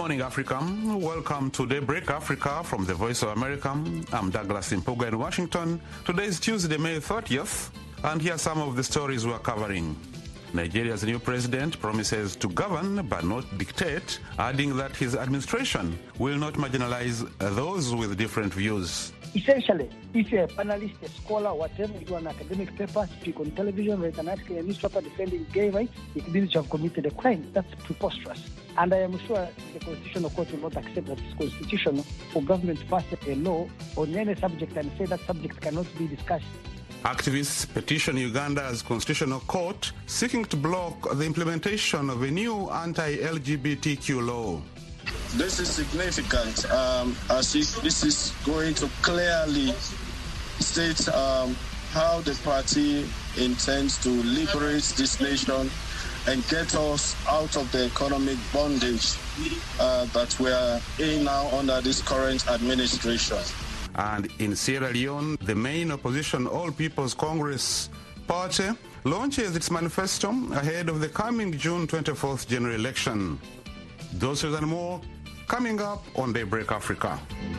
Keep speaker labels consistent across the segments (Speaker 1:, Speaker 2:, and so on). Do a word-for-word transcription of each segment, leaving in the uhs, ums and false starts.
Speaker 1: morning, Africa. Welcome to Daybreak Africa from the Voice of America. I'm Douglas Impuga in Washington. Today is Tuesday, May thirtieth, and here are some of the stories we're covering. Nigeria's new president promises to govern but not dictate, adding that his administration will not marginalize those with different views.
Speaker 2: Essentially, if you're a panelist, a scholar, whatever, you do an academic paper, speak on television, write an article in a newspaper defending gay rights, it means you have committed a crime. That's preposterous. And I am sure the Constitutional Court will not accept that it's constitutional for government to pass a law on any subject and say that subject cannot be discussed.
Speaker 1: Activists petition Uganda's Constitutional Court seeking to block the implementation of a new anti-L G B T Q law.
Speaker 3: This is significant um, as if this is going to clearly state um, how the party intends to liberate this nation and get us out of the economic bondage uh, that we are in now under this current administration.
Speaker 1: And in Sierra Leone, the main opposition All People's Congress party launches its manifesto ahead of the coming June twenty-fourth general election. Those and more coming up on Daybreak Africa.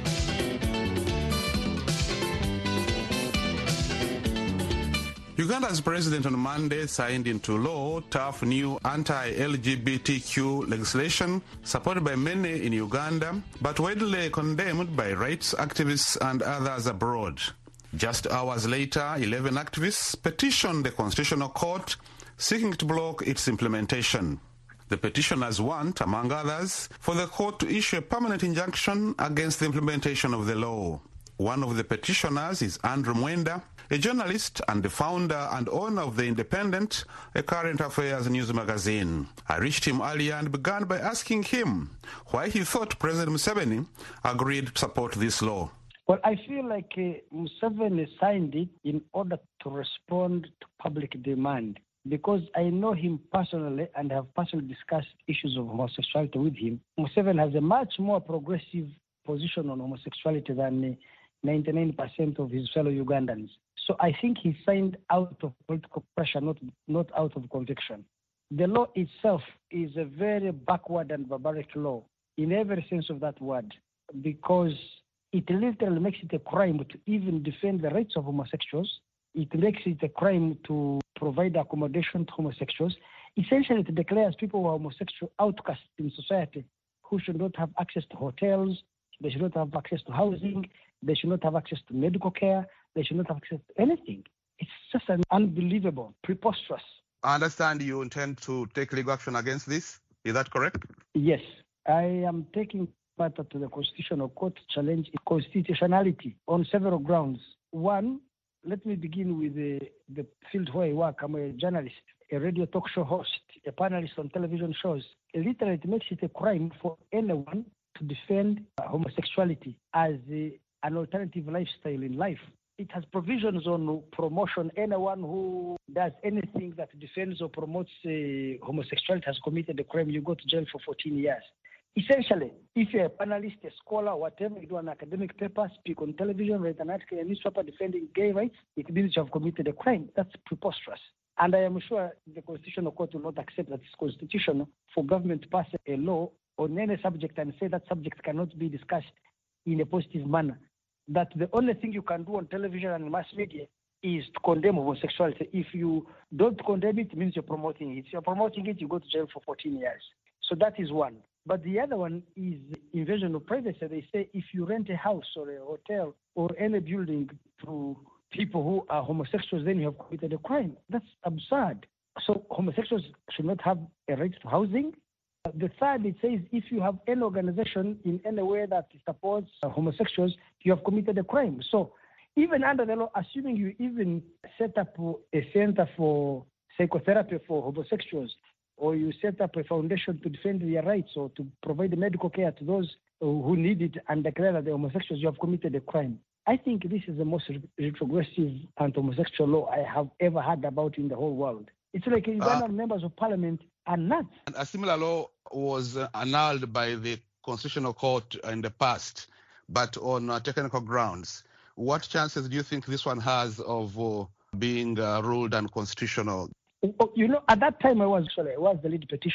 Speaker 1: Uganda's president on Monday signed into law tough new anti-L G B T Q legislation supported by many in Uganda, but widely condemned by rights activists and others abroad. Just hours later, eleven activists petitioned the Constitutional Court seeking to block its implementation. The petitioners want, among others, for the court to issue a permanent injunction against the implementation of the law. One of the petitioners is Andrew Mwenda, a journalist and the founder and owner of The Independent, a current affairs news magazine. I reached him earlier and began by asking him why he thought President Museveni agreed to support this law.
Speaker 2: Well, I feel like uh, Museveni signed it in order to respond to public demand, because I know him personally and have personally discussed issues of homosexuality with him. Museveni has a much more progressive position on homosexuality than uh, ninety-nine percent of his fellow Ugandans. So I think he signed out of political pressure, not, not out of conviction. The law itself is a very backward and barbaric law in every sense of that word, because it literally makes it a crime to even defend the rights of homosexuals. It makes it a crime to provide accommodation to homosexuals. Essentially, it declares people who are homosexual outcasts in society, who should not have access to hotels, they should not have access to housing, they should not have access to medical care, they should not have access to anything. It's just an unbelievable, preposterous.
Speaker 1: I understand you intend to take legal action against this. Is that correct?
Speaker 2: Yes. I am taking part to the Constitutional Court to challenge its constitutionality on several grounds. One, let me begin with the, the field where I work. I'm a journalist, a radio talk show host, a panelist on television shows. Literally, it makes it a crime for anyone to defend uh, homosexuality as a, an alternative lifestyle in life. It has provisions on promotion. Anyone who does anything that defends or promotes uh, homosexuality has committed a crime. You go to jail for fourteen years. Essentially, if you're a panelist, a scholar, whatever, you do an academic paper, speak on television, write an article in a newspaper defending gay rights, it means you have committed a crime. That's preposterous. And I am sure the Constitutional Court will not accept that it's constitutional for government to pass a law on any subject and say that subject cannot be discussed in a positive manner. That the only thing you can do on television and mass media is to condemn homosexuality. If you don't condemn it, it means you're promoting it. If you're promoting it, you go to jail for fourteen years. So that is one. But the other one is invasion of privacy. They say if you rent a house or a hotel or any building to people who are homosexuals, then you have committed a crime. That's absurd. So homosexuals should not have a right to housing. The third, it says if you have any organization in any way that supports uh, homosexuals, you have committed a crime. So even under the law, assuming you even set up a center for psychotherapy for homosexuals, or you set up a foundation to defend their rights or to provide medical care to those who need it and declare that they're homosexuals, you have committed a crime. I think this is the most retrogressive anti-homosexual law I have ever heard about in the whole world. It's like Ugandan uh, members of parliament are nuts.
Speaker 1: A similar law was uh, annulled by the Constitutional Court in the past, but on uh, technical grounds. What chances do you think this one has of uh, being uh, ruled unconstitutional?
Speaker 2: You know, at that time I was actually I was the lead petitioner.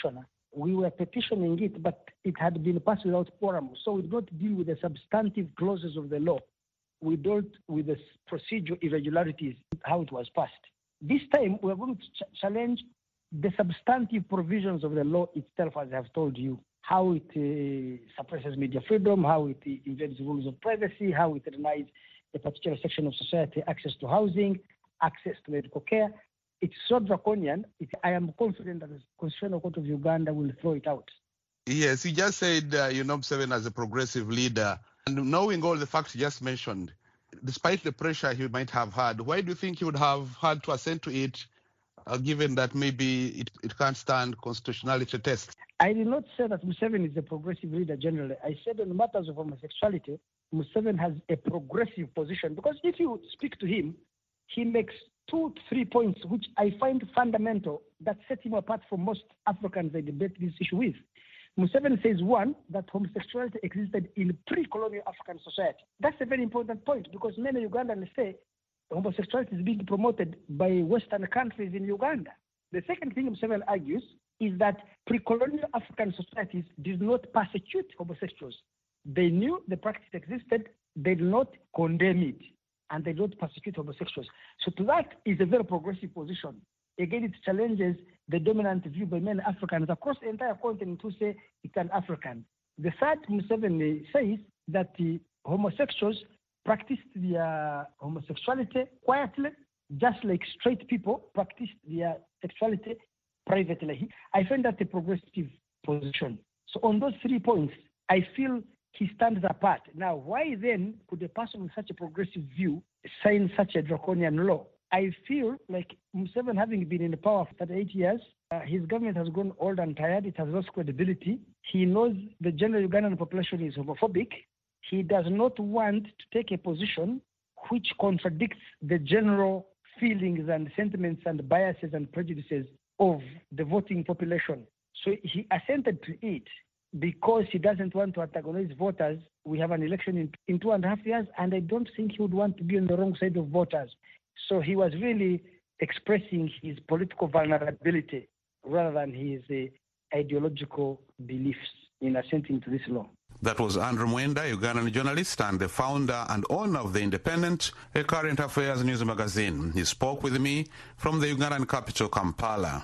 Speaker 2: We were petitioning it, but it had been passed without quorum. So we don't deal with the substantive clauses of the law. We dealt with the procedural irregularities, how it was passed. This time, we're going to ch- challenge the substantive provisions of the law itself, as I have told you, how it uh, suppresses media freedom, how it uh, invades rules of privacy, how it denies a particular section of society access to housing, access to medical care. It's so draconian, it, I am confident that the Constitutional Court of Uganda will throw it out.
Speaker 1: Yes, you just said uh, you know Museveni as a progressive leader. And knowing all the facts you just mentioned, despite the pressure he might have had, why do you think he would have had to assent to it, uh, given that maybe it, it can't stand constitutionality tests?
Speaker 2: I did not say that Museveni is a progressive leader generally. I said on matters of homosexuality, Museveni has a progressive position. Because if you speak to him, he makes two, three points which I find fundamental that set him apart from most Africans I debate this issue with. Museveni says, one, that homosexuality existed in pre-colonial African society. That's a very important point because many Ugandans say homosexuality is being promoted by Western countries in Uganda. The second thing Museveni argues is that pre-colonial African societies did not persecute homosexuals. They knew the practice existed, they did not condemn it, and they don't persecute homosexuals. So to that is a very progressive position. Again, it challenges the dominant view by many Africans across the entire continent who say it's an African. The third, Museveni says that the homosexuals practiced their homosexuality quietly, just like straight people practice their sexuality privately. I find that a progressive position. So on those three points, I feel he stands apart. Now, why then could a person with such a progressive view sign such a draconian law? I feel like Museveni, having been in power for thirty-eight years, uh, his government has grown old and tired. It has lost credibility. He knows the general Ugandan population is homophobic. He does not want to take a position which contradicts the general feelings and sentiments and biases and prejudices of the voting population. So he assented to it because he doesn't want to antagonize voters. We have an election in, in two and a half years, and I don't think he would want to be on the wrong side of voters. So he was really expressing his political vulnerability rather than his uh, ideological beliefs in assenting to this law.
Speaker 1: That was Andrew Mwenda, Ugandan journalist and the founder and owner of The Independent, a current affairs news magazine. He spoke with me from the Ugandan capital, Kampala.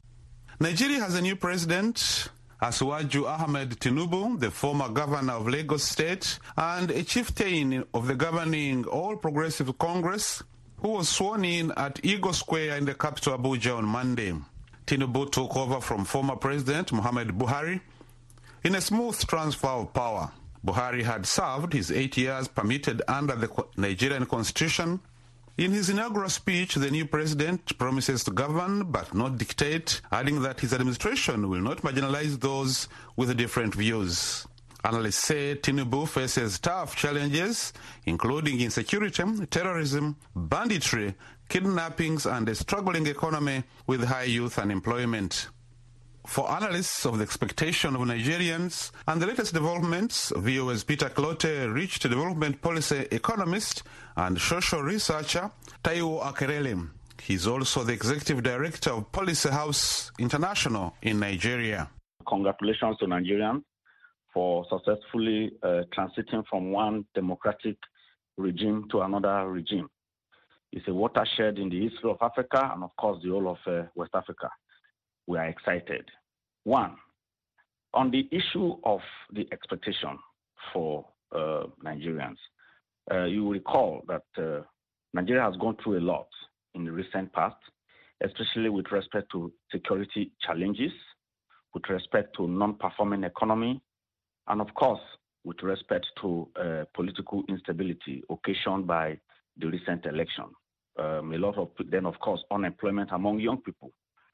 Speaker 1: Nigeria has a new president, Asiwaju Ahmed Tinubu, the former governor of Lagos State, and a chieftain of the governing All Progressive Congress, who was sworn in at Eagle Square in the capital Abuja on Monday. Tinubu took over from former President Muhammad Buhari in a smooth transfer of power. Buhari had served his eight years permitted under the Nigerian constitution. In his inaugural speech, the new president promises to govern but not dictate, adding that his administration will not marginalize those with different views. Analysts say Tinubu faces tough challenges, including insecurity, terrorism, banditry, kidnappings, and a struggling economy with high youth unemployment. For analysts of the expectation of Nigerians and the latest developments, V O A's Peter Clote reached development policy economist and social researcher Taiwo Akerele. He's also the executive director of Policy House International in Nigeria.
Speaker 4: Congratulations to Nigerians for successfully uh, transiting from one democratic regime to another regime. It's a watershed in the history of Africa and, of course, the whole of uh, West Africa. We are excited. One, on the issue of the expectation for uh, Nigerians, uh, you will recall that uh, Nigeria has gone through a lot in the recent past, especially with respect to security challenges, with respect to non-performing economy, and of course, with respect to uh, political instability occasioned by the recent election. Um, a lot of, then of course, unemployment among young people.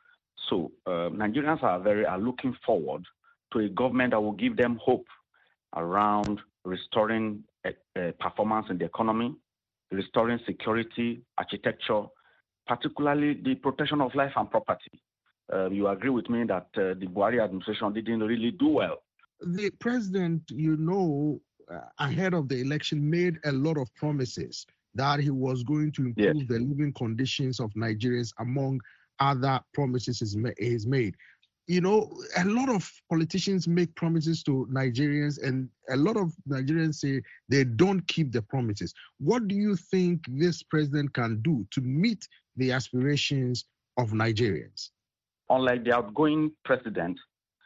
Speaker 4: So uh, Nigerians are very are looking forward to a government that will give them hope around restoring a, a performance in the economy, restoring security, architecture, particularly the protection of life and property. Uh, you agree with me that uh, the Buhari administration didn't really do well.
Speaker 5: The president, you know, uh, ahead of the election made a lot of promises that he was going to improve
Speaker 4: yes.
Speaker 5: the living conditions of Nigerians, among other promises he's made. you know, a lot of politicians make promises to Nigerians, and a lot of Nigerians say they don't keep the promises. What do you think this president can do to meet the aspirations of Nigerians?
Speaker 4: Unlike the outgoing president,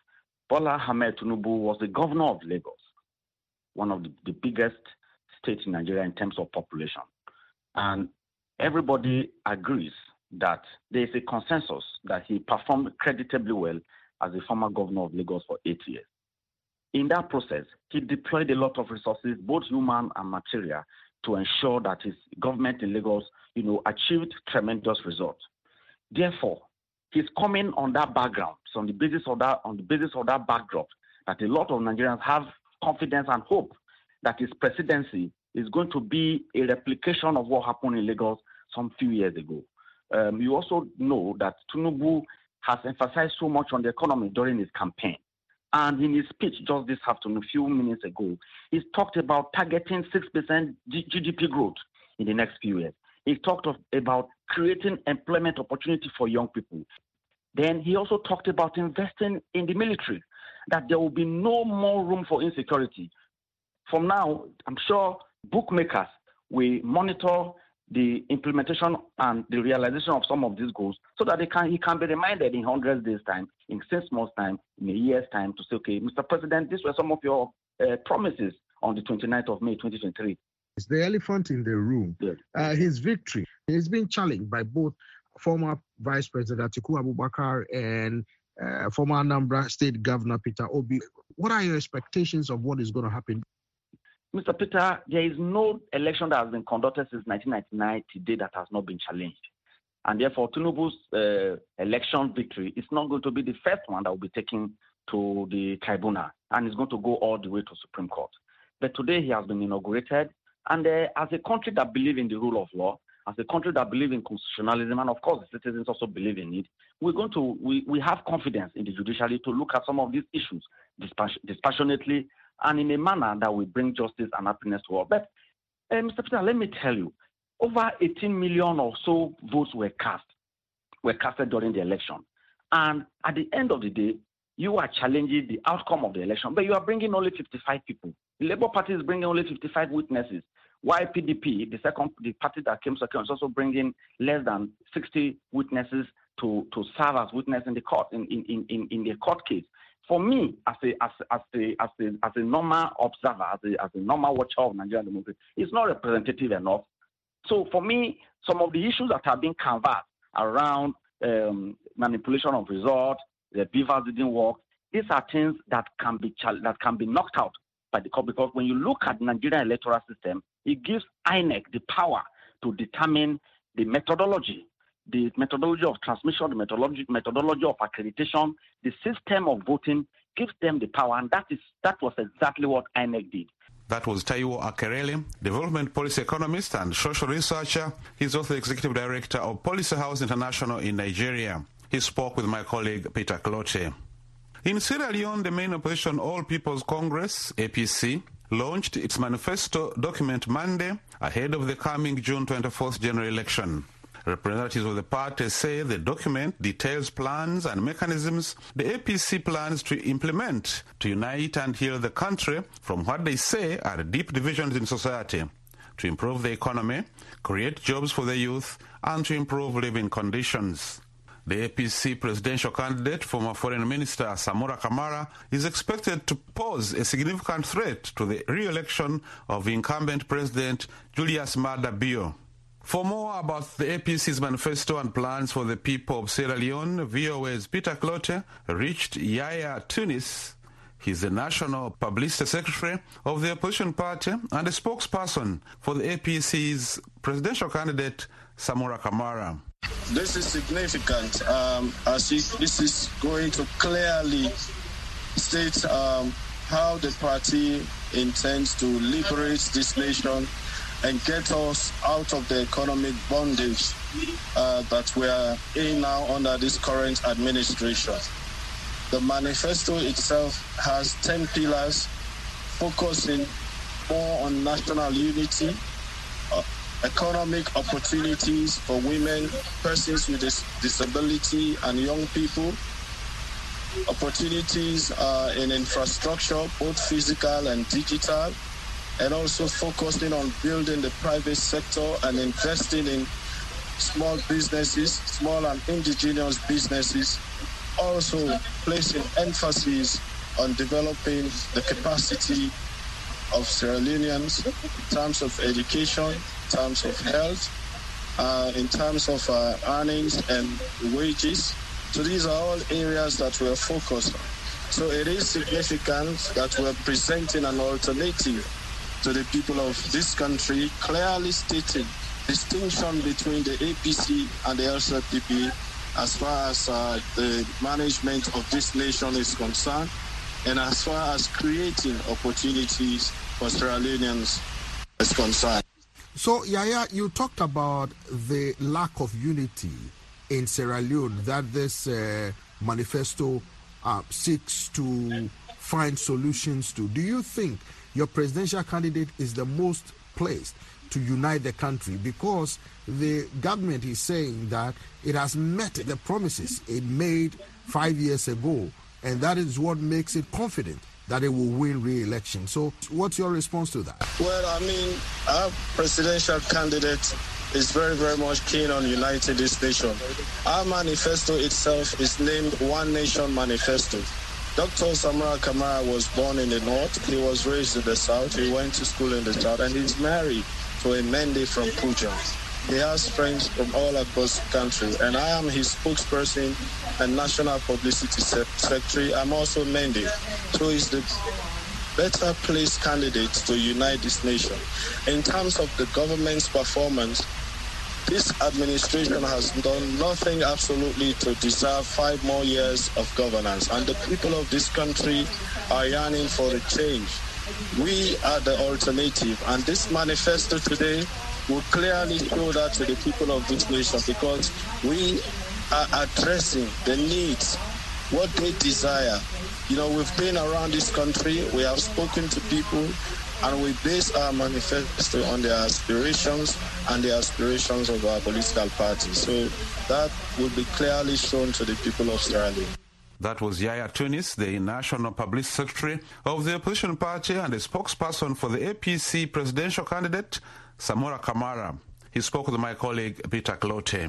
Speaker 4: Bola Ahmed Tinubu was the governor of Lagos, one of the, the biggest states in Nigeria in terms of population. And everybody agrees that there is a consensus that he performed creditably well as the former governor of Lagos for eight years. In that process, he deployed a lot of resources, both human and material, to ensure that his government in Lagos, you know, achieved tremendous results. Therefore, he's coming on that background, so on the basis of that, on the basis of that backdrop, that a lot of Nigerians have confidence and hope that his presidency is going to be a replication of what happened in Lagos some few years ago. Um, you also know that Tinubu has emphasized so much on the economy during his campaign. And in his speech just this afternoon, a few minutes ago, he's talked about targeting six percent G D P growth in the next few years. He talked of, about creating employment opportunity for young people. Then he also talked about investing in the military, that there will be no more room for insecurity. From now, I'm sure bookmakers will monitor the implementation and the realization of some of these goals so that they can, he can be reminded in one hundred days' time, in six months' time, in a year's time to say, okay, Mister President, these were some of your uh, promises on the twenty-ninth of May, twenty twenty-three.
Speaker 5: It's the elephant in the room.
Speaker 4: Yes.
Speaker 5: Uh, his victory is being challenged by both former Vice President Atiku Abubakar and uh, former Anambra State Governor Peter Obi. What are your expectations of what is going to happen?
Speaker 4: Mister Peter, there is no election that has been conducted since nineteen ninety-nine today that has not been challenged. And therefore, Tinubu's uh, election victory is not going to be the first one that will be taken to the tribunal, and it's going to go all the way to Supreme Court. But today he has been inaugurated, and uh, as a country that believes in the rule of law, as a country that believes in constitutionalism, and of course the citizens also believe in it, we're going to, we, we have confidence in the judiciary to look at some of these issues dispass- dispassionately and in a manner that will bring justice and happiness to all. But uh, Mister Peter, let me tell you, over eighteen million or so votes were cast, were casted during the election. And at the end of the day, you are challenging the outcome of the election, but you are bringing only fifty-five people. The Labour Party is bringing only fifty-five witnesses. While P D P, the second, the party that came second, is also bringing less than sixty witnesses to, to serve as witness in the court in, in, in, in the court case. For me, as a as as a as a as a normal observer, as a as a normal watcher of Nigerian democracy, it's not representative enough. So for me, some of the issues that have been canvassed around um, manipulation of results, the beavers didn't work, these are things that can be that can be knocked out by the court, because when you look at the Nigerian electoral system, it gives I N E C the power to determine the methodology, the methodology of transmission, the methodology methodology of accreditation, the system of voting gives them the power, and that is that was exactly what I N E C did.
Speaker 1: That was Taiwo Akerele, development policy economist and social researcher. He's also the executive director of Policy House International in Nigeria. He spoke with my colleague Peter Clote. In Sierra Leone, the main opposition All People's Congress, A P C, launched its manifesto document Monday ahead of the coming June twenty-fourth general election. Representatives of the party say the document details plans and mechanisms the A P C plans to implement to unite and heal the country from what they say are deep divisions in society, to improve the economy, create jobs for the youth, and to improve living conditions. The A P C presidential candidate, former Foreign Minister Samora Kamara, is expected to pose a significant threat to the re-election of incumbent President Julius Maada Bio. For more about the A P C's manifesto and plans for the people of Sierra Leone, V O A's Peter Clote reached Yaya Tunis. He's the National Publicity Secretary of the opposition party and a spokesperson for the A P C's presidential candidate, Samora Kamara.
Speaker 3: This is significant um, as if this is going to clearly state um, how the party intends to liberate this nation and get us out of the economic bondage uh, that we are in now under this current administration. The manifesto itself has ten pillars focusing more on national unity, uh, economic opportunities for women, persons with dis- disability, and young people, opportunities uh, in infrastructure, both physical and digital, and also focusing on building the private sector and investing in small businesses, small and indigenous businesses, also placing emphasis on developing the capacity of Sierra Leoneans in terms of education, in terms of health, uh, in terms of uh, earnings and wages. So these are all areas that we're focused on. So it is significant that we're presenting an alternative to the people of this country, clearly stating distinction between the A P C and the L C P P as far as uh, the management of this nation is concerned, and as far as creating opportunities for Sierra Leoneans is concerned.
Speaker 5: So, Yaya, you talked about the lack of unity in Sierra Leone that this uh, manifesto uh, seeks to find solutions to. Do you think your presidential candidate is the most placed to unite the country? Because the government is saying that it has met the promises it made five years ago, and that is what makes it confident that it will win re-election. So what's your response to that?
Speaker 3: Well, I mean, our presidential candidate is very, very much keen on uniting this nation. Our manifesto itself is named One Nation Manifesto. Doctor Samora Kamara was born in the north, he was raised in the south, he went to school in the south, and he's married to a Mende from Puja. He has friends from all across the country, and I am his spokesperson and national publicity secretary. I'm also Mende, so he's the better placed candidate to unite this nation. In terms of the government's performance, this administration has done nothing absolutely to deserve five more years of governance, and the people of this country are yearning for a change. We are the alternative, and this manifesto today will clearly show that to the people of this nation, because we are addressing the needs, what they desire. You know, we've been around this country, we have spoken to people, and we base our manifesto on their aspirations and the aspirations of our political parties. So that will be clearly shown to the people of Sierra Leone.
Speaker 1: That was Yaya Tunis, the National Publicity Secretary of the opposition party and a spokesperson for the A P C presidential candidate, Samora Kamara. He spoke with my colleague, Peter Clote.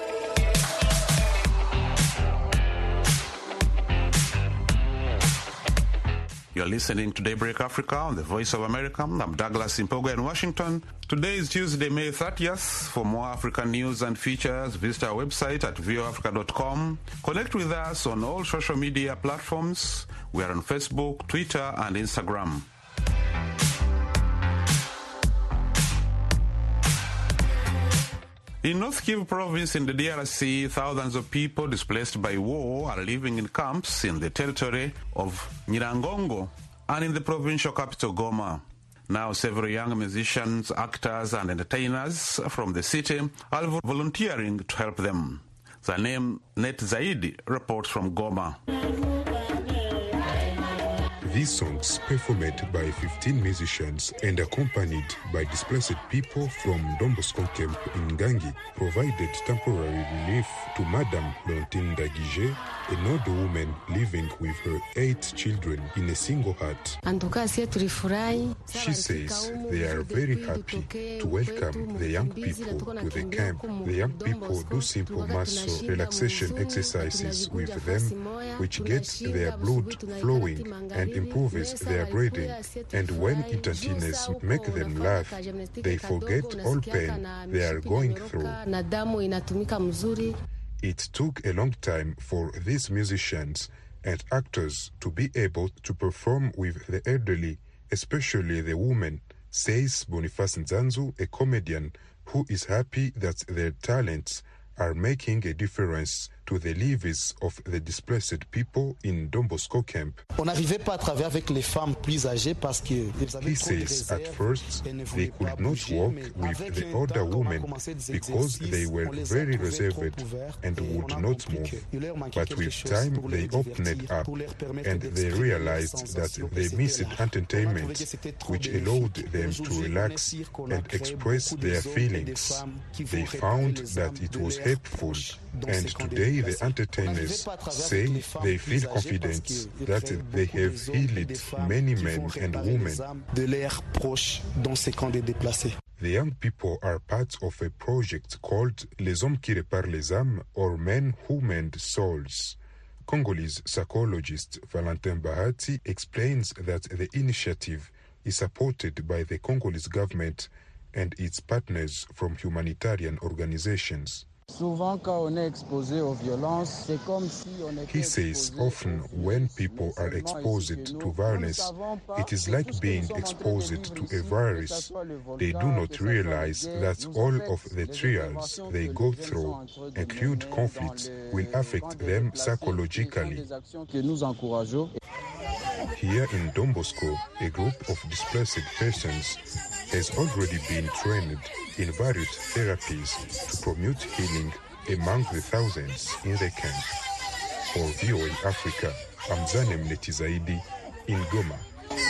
Speaker 1: You're listening to Daybreak Africa on the Voice of America. I'm Douglas Impoga in Washington. Today is Tuesday, May thirtieth. For more African news and features, visit our website at v o africa dot com. Connect with us on all social media platforms. We are on Facebook, Twitter, and Instagram. In North Kivu province in the D R C, thousands of people displaced by war are living in camps in the territory of Nyiragongo and in the provincial capital Goma. Now several young musicians, actors and entertainers from the city are volunteering to help them. Zanem Net Zaidi reports from Goma.
Speaker 6: These songs, performed by fifteen musicians and accompanied by displaced people from Don Bosco camp in Ngangi, provided temporary relief to Madame Leontine Dagije, an older woman living with her eight children in a single hut. She says they are very happy to welcome the young people to the camp. The young people do simple muscle relaxation exercises with them, which gets their blood flowing and improves their breathing. And when entertainers make them laugh, they forget all pain they are going through. It took a long time for these musicians and actors to be able to perform with the elderly, especially the women, says Boniface Nzanzu, a comedian who is happy that their talents are making a difference to the lives of the displaced people in Don Bosco camp. He says at first they could not work with the older women because they were very reserved and would not move. But with time they opened up and they realized that they missed entertainment, which allowed them to relax and express their feelings. They found that it was helpful, and today We, the entertainers, say they feel confident that they have healed many men and women. The young people are part of a project called Les Hommes qui réparent les âmes, or Men Who Mend Souls. Congolese psychologist Valentin Bahati explains that the initiative is supported by the Congolese government and its partners from humanitarian organizations. He says often when people are exposed to violence, it is like being exposed to a virus. They do not realize that all of the trials they go through, include conflicts, will affect them psychologically. Here in Don Bosco, a group of displaced persons has already been trained in various therapies to promote healing among the thousands in the camp. For V O A Africa, I'm Zanem Netizaidi in Goma.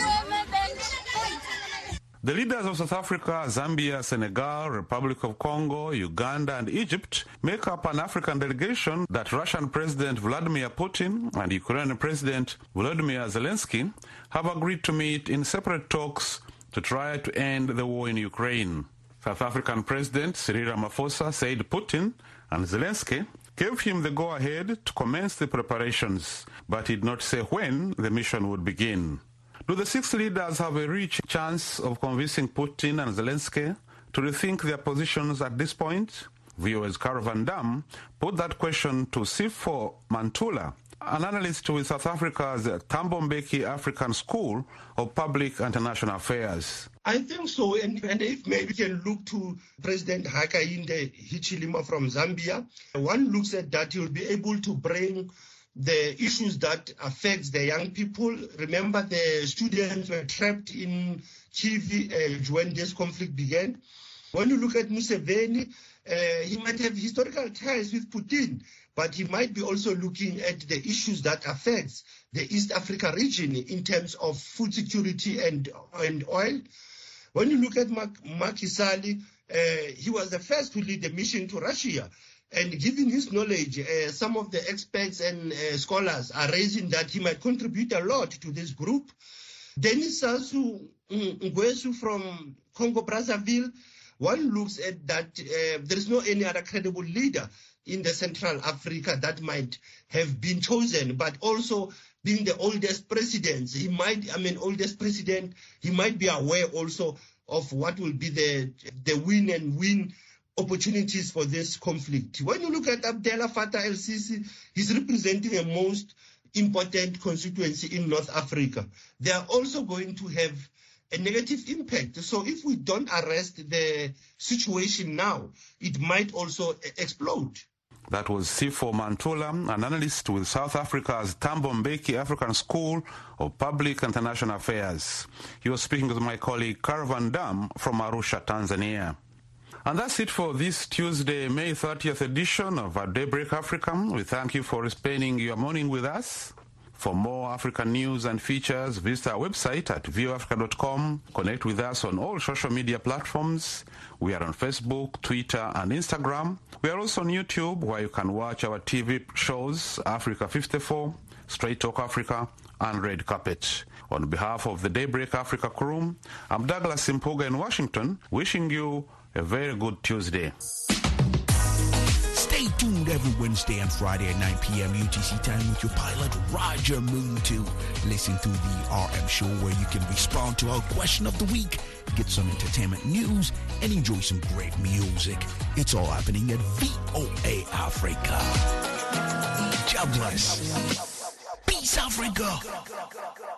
Speaker 1: The leaders of South Africa, Zambia, Senegal, Republic of Congo, Uganda and Egypt make up an African delegation that Russian President Vladimir Putin and Ukrainian President Volodymyr Zelensky have agreed to meet in separate talks to try to end the war in Ukraine. South African President Cyril Ramaphosa said Putin and Zelensky gave him the go-ahead to commence the preparations, but did not say when the mission would begin. Do the six leaders have a rich chance of convincing Putin and Zelensky to rethink their positions at this point? V O A's Carol Van Dam put that question to Sipho Mantula, an analyst with South Africa's Thabo Mbeki African School of Public and International Affairs.
Speaker 7: I think so, and, and if maybe we can look to President Hakainde Hichilema from Zambia, one looks at that he'll be able to bring the issues that affects the young people. Remember, the students were trapped in Chivi uh, when this conflict began. When you look at Museveni, uh, he might have historical ties with Putin, but he might be also looking at the issues that affects the East Africa region in terms of food security and, and oil. When you look at Macky Sall, uh, he was the first to lead the mission to Russia. And given his knowledge, uh, some of the experts and uh, scholars are raising that he might contribute a lot to this group. Denis Sassou Nguesso from Congo-Brazzaville, one looks at that uh, there is no any other credible leader in the Central Africa that might have been chosen, but also being the oldest president, he might, I mean, oldest president, he might be aware also of what will be the, the win and win opportunities for this conflict. When you look at Abdallah Fattah el-Sisi, he's representing a most important constituency in North Africa. They are also going to have a negative impact. So if we don't arrest the situation now, it might also explode.
Speaker 1: That was Sipho Mantula, an analyst with South Africa's Thabo Mbeki African School of Public and International Affairs. He was speaking with my colleague Carol Van Dam from Arusha, Tanzania. And that's it for this Tuesday, May thirtieth edition of our Daybreak Africa. We thank you for spending your morning with us. For more African news and features, visit our website at v o africa dot com. Connect with us on all social media platforms. We are on Facebook, Twitter, and Instagram. We are also on YouTube, where you can watch our T V shows, Africa fifty-four, Straight Talk Africa, and Red Carpet. On behalf of the Daybreak Africa crew, I'm Douglas Simpuga in Washington, wishing you a very good Tuesday.
Speaker 8: Stay tuned every Wednesday and Friday at nine p.m. U T C time with your pilot Roger Moon to listen to the R M show, where you can respond to our question of the week, get some entertainment news, and enjoy some great music. It's all happening at V O A Africa. God bless. Peace, Africa.